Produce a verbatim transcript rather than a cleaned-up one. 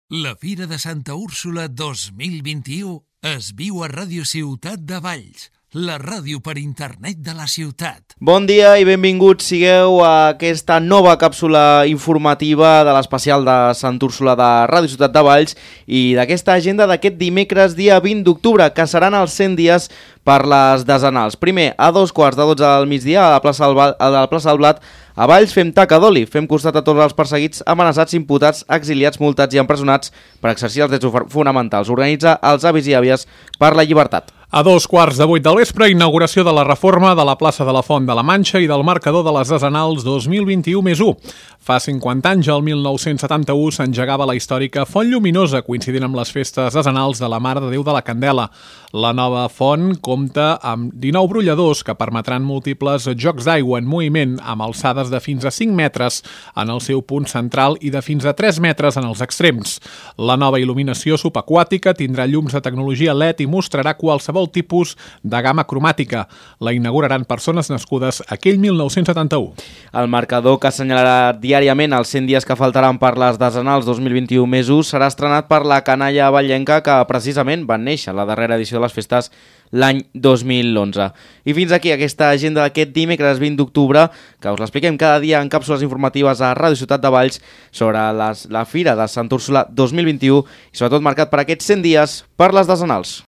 La Fira de Santa Úrsula dos mil vint-i-u es viu a Ràdio Ciutat de Valls, la ràdio per internet de la ciutat. Bon dia i benvinguts sigueu a aquesta nova càpsula informativa de l'especial de Sant Úrsula de Ràdio Ciutat de Valls i d'aquesta agenda d'aquest dimecres dia vint d'octubre, que seran els cent dies per les desenals. Primer, a dos quarts de dotze del migdia a la plaça del, a la plaça del Blat, a Valls fem taca d'oli, fem costat a tots els perseguits, amenaçats, imputats, exiliats, multats i empresonats per exercir els drets fonamentals. Organitza els avis i àvies per la llibertat. A dos quarts de vuit del vespre, inauguració de la reforma de la plaça de la Font de la Manxa i del marcador de les desenals dos mil vint-i-u més u. Fa cinquanta anys, el mil nou-cents setanta-u, s'engegava la històrica Font Lluminosa, coincidint amb les festes desenals de la Mare de Déu de la Candela. La nova font compta amb dinou brolladors que permetran múltiples jocs d'aigua en moviment amb alçades de fins a cinc metres en el seu punt central i de fins a tres metres en els extrems. La nova il·luminació subaquàtica tindrà llums de tecnologia L E D i mostrarà qualsevol tipus de gamma cromàtica. La inauguraran persones nascudes aquell mil nou-cents setanta-u. El marcador que assenyalarà diàriament els cent dies que faltaran per les desenals dos mil vint-i-u més u serà estrenat per la canalla vallenca que precisament van néixer la darrera edició de les festes l'any dos mil onze. I fins aquí aquesta agenda d'aquest dimecres vint d'octubre, que us l'expliquem cada dia en càpsules informatives a Ràdio Ciutat de Valls sobre les, la Fira de Sant Úrsula dos mil vint-i-u i sobretot marcat per aquests cent dies per les desenals.